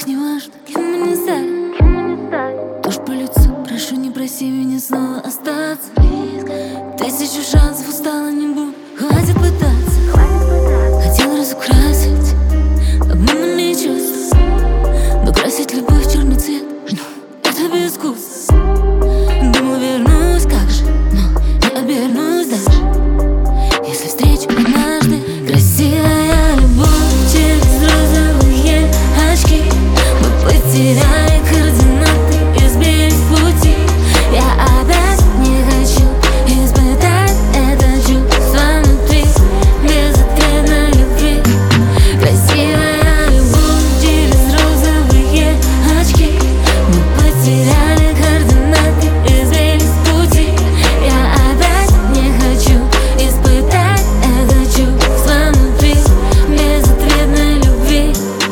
не важно, кем мы не стали. Тушь по лицу, прошу, не проси меня снова остаться. Тысячу шансов, устала, не буду, хватит пытаться. Хотел разукрасить обманными чувства, но красить любовь в черный цвет — это безвкусно. Думал, вернусь, как же, но не обернусь даже, если встречу однажды. Красивая любовь через розовые очки. Мы потеряли координаты и сбились в пути. Я опять не хочу испытать это чувство внутри безответной любви. Красивая любовь через розовые очки. Мы потеряли координаты и сбились в пути. Я опять не хочу испытать это чувство внутри безответной любви.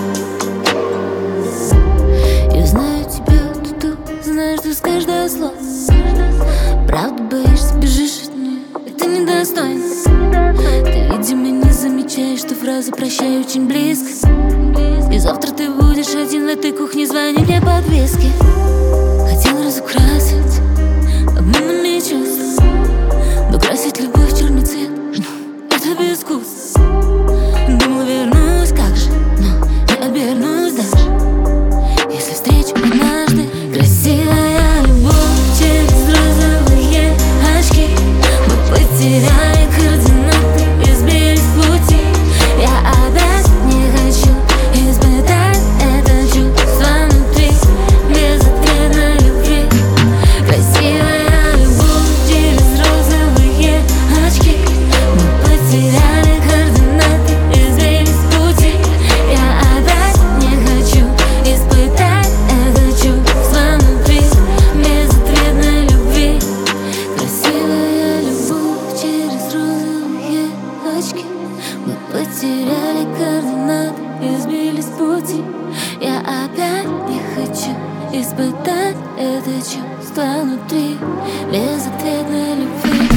Я знаю тебя, Туту, знаешь, ты скажешь каждое слово. Правда боишься, бежишь от нее, это недостойно. Ты, видимо, не замечаешь, что фраза «прощай» очень близко. И завтра ты будешь один в этой кухне, звони мне по подвеске. Хотел разукрасить обманными чувства, но красить любовь в черный цвет — это безвкусно. Думал, вернусь, как же, но не обернусь даже, если встречу однажды. Красивая любовь через розовые очки. Мы потеряли координаты и сбились в пути. Я опять не хочу испытать это чувство внутри безответной любви. Красивая любовь через розовые очки. Мы потеряли координаты и сбились в пути. Я опять не хочу испытать это чувство внутри безответной любви. Красивая любовь через розовые очки. Мы потеряли координаты и сбились в пути. Я опять не хочу испытать это чувство внутри безответной любви.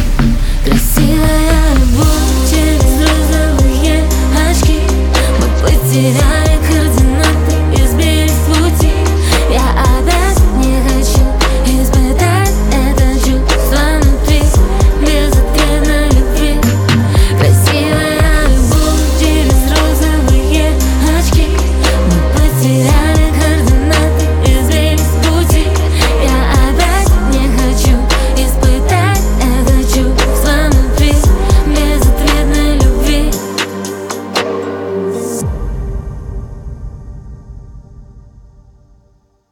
Красивая любовь через розовые очки. Мы потеряли